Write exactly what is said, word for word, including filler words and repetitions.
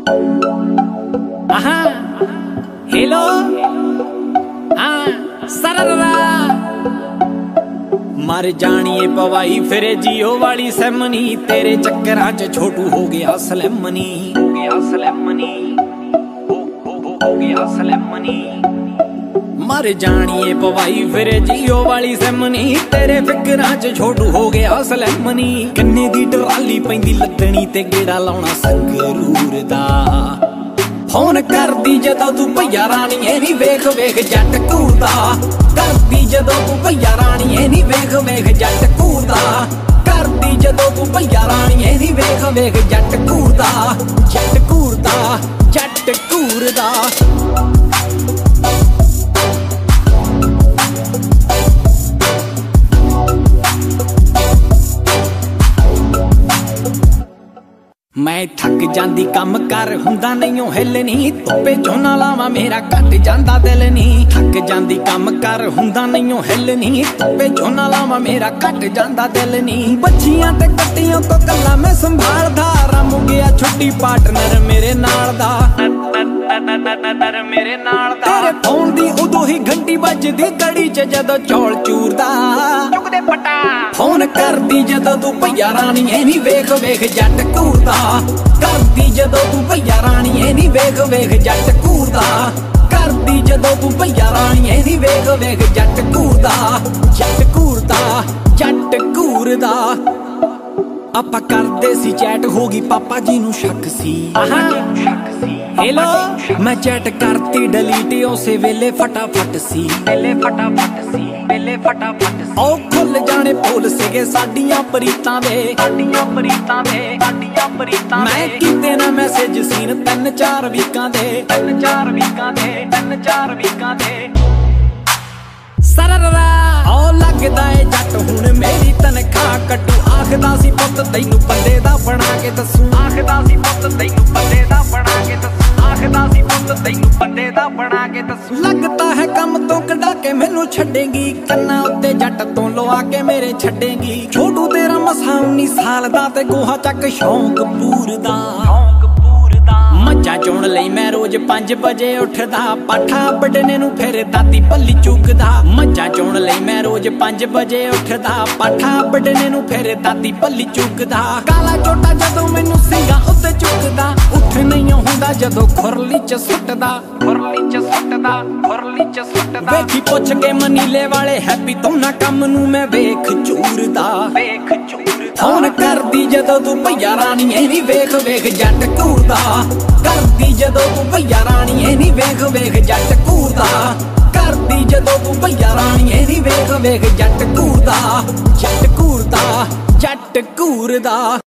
आहा हेलो हाँ सररा मर जानिए पवाई फिर जियो वाली सैमनी तेरे चक्करां च छोटू हो गया सलैमनी हो गया सलैमनी हो, हो, हो, हो गया सलैमनी मर जानिए पवाई फिर जियो वाली सैमनी तेरे फिकरां च छोटू हो गया सलैमनी कन्ने दी टराली पैंदी लदनी ते गेड़ा लाउणा संगरूर दा फोन करदी जदों तू भैया राणीए नी वेख वेख जट घूरदा करदी जदों तू भैया राणीए नी वेख वेख जट घूरदा करदी जदों तू भैया राणीए नी वेख वेख जट घूरदा जट घूरदा जट घूरदा मैं थक जांदी कम कर हुंदा नहीं हिलनी धुप्पे झोना लावां मेरा घट जांदा दिल नहीं थक जांदी कम कर हुंदा नहीं हिलनी धुप्पे झोना लावां मेरा घट जांदा दिल नहीं बच्चियां ते कट्टियां तो कल्ला मैं संभालदा रम गया छुट्टी पार्टनर मेरे नाल दा मेरे नाल दा तेरे फोन दी उदों ही घंटी बजदी गड़ी च जदों चौल चूरदा चुकदे पटा फोन करदी जदों तू भैया राणीए नी वेख वेख जट घूरदा करदी जदों तू भैया राणीए नी वेख वेख जट घूरदा करदी जदों तू भैया राणीए नी वेख वेख जट घूरदा जट घूरदा जट घूरदा ਆਪਾਂ ਕਰਦੇ ਸੀ ਚੈਟ ਹੋ ਗਈ ਪਾਪਾ ਜੀ ਨੂੰ ਸ਼ੱਕ ਸੀ ਹੈਲੋ ਮੈਂ ਚੈਟ ਕਰਤੀ ਡਿਲੀਟ ਉਸੇ ਵੇਲੇ ਫਟਾਫਟ ਸੀ ਵੇਲੇ ਫਟਾਫਟ ਸੀ ਵੇਲੇ ਫਟਾਫਟ ਸੀ ਉਹ ਖੁੱਲ ਜਾਣੇ ਭੁੱਲ ਸੀਗੇ ਸਾਡੀਆਂ ਪ੍ਰੀਤਾਂ ਦੇ ਸਾਡੀਆਂ ਪ੍ਰੀਤਾਂ ਦੇ ਸਾਡੀਆਂ ਪ੍ਰੀਤਾਂ ਮੈਂ ਕੀਤੇ ਨਾ ਮੈਸੇਜ ਸੀਨ ਤਿੰਨ ਚਾਰ ਵੀਕਾਂ ਦੇ ਤਿੰਨ ਚਾਰ ਵੀਕਾਂ ਦੇ ਤਿੰਨ ਚਾਰ ਵੀਕਾਂ ਦੇ ਸਰਰਾ ਉਹ ਲੱਗਦਾ ਏ ਜੱਟ ਹੁਣ ਮੇਰੀ ਤਨਖਾਹ ਕੱਟੂ ਆਖਦਾ ਸੀ ਪੁੱਤ ਤੈਨੂੰ ਬੰਦੇ ਦਾ ਬਣਾ ਕੇ ਦੱਸੂ ਆਖਦਾ ਸੀ ਪੁੱਤ ਤੈਨੂੰ ਬੰਦੇ ਦਾ ਬਣਾ ਕੇ ਦੱਸੂ ਆਖਦਾ ਸੀ ਪੁੱਤ ਤੈਨੂੰ ਬੰਦੇ ਦਾ ਬਣਾ ਕੇ ਦੱਸੂ ਲੱਗਦਾ ਹੈ ਕੰਮ ਤੋਂ ਕਢਾ ਕੇ ਮੈਨੂੰ ਛੱਡੇਗੀ ਕੰਨਾਂ ਉੱਤੇ ਜੱਟ ਤੋਂ ਲਵਾ ਕੇ ਮੇਰੇ ਛੱਡੇਗੀ ਛੋਟੂ ਤੇਰਾ ਮਸਾਂ ਉੱਨੀ ਸਾਲ ਦਾ ਤੇ ਗੋਹਾ ਚੱਕ ਸ਼ੌਂਕ ਪੂਰਦਾ ਮੱਝਾਂ ਚੋਣ ਲਈ ਮੈਂ ਰੋਜ਼ ਪੰਜ ਵਜੇ ਉੱਠਦਾ ਪਾਠਾ ਵੱਢਣੇ ਨੂੰ ਫਿਰ ਦਾਤੀ ਪੱਲੀ ਚੁੱਕਦਾ ਮੱਝਾਂ ਚੋਣ ਲਈ ਮੈਂ ਰੋਜ਼ ਪੰਜ ਵਜੇ ਉੱਠਦਾ ਪਾਠਾ ਵੱਢਣੇ ਨੂੰ ਫਿਰ ਦਾਤੀ ਪੱਲੀ ਚੁੱਕਦਾ ਕਾਲਾ ਚੋਟਾ ਜਦੋਂ ਮੈਨੂੰ ਸਿੰਘਾਂ ਉੱਤੇ ਚੁੱਕਦਾ ਉੱਠ ਨਹੀਂ ਹੁੰਦਾ ਜਦੋਂ ਖੁਰਲੀ ਚ ਸੁੱਟਦਾ ਖੁਰਲੀ ਚ ਸੁੱਟਦਾ ਖੁਰਲੀ ਚ ਸੁੱਟਦਾ ਵੇਖੀ ਪੁੱਛ ਕੇ ਮਨੀਲੇ ਵਾਲੇ ਹੈਪੀ ਤੋਂ ਨਾ ਕੰਮ ਨੂੰ ਮੈਂ ਵੇਖ ਚੂਰਦਾ ਵੇਖ ਚੂਰਦਾ ਫੋਨ ਕਰਦੀ ਜਦੋਂ ਤੂੰ ਭਈਆ ਰਾਣੀਏ ਨੀ ਵੇਖ ਵੇਖ ਜੱਟ ਘੂਰਦਾ ਕਰਦੀ ਜਦੋਂ ਤੂੰ ਭਈਆ ਰਾਣੀਏ ਨੀ ਵੇਖ ਵੇਖ ਜੱਟ ਘੂਰਦਾ ਕਰਦੀ ਜਦੋਂ ਤੂੰ ਭਈਆ ਰਾਣੀਏ ਨੀ ਵੇਖ ਵੇਖ ਜੱਟ ਘੂਰਦਾ ਜੱਟ ਘੂਰਦਾ ਜੱਟ ਘੂਰਦਾ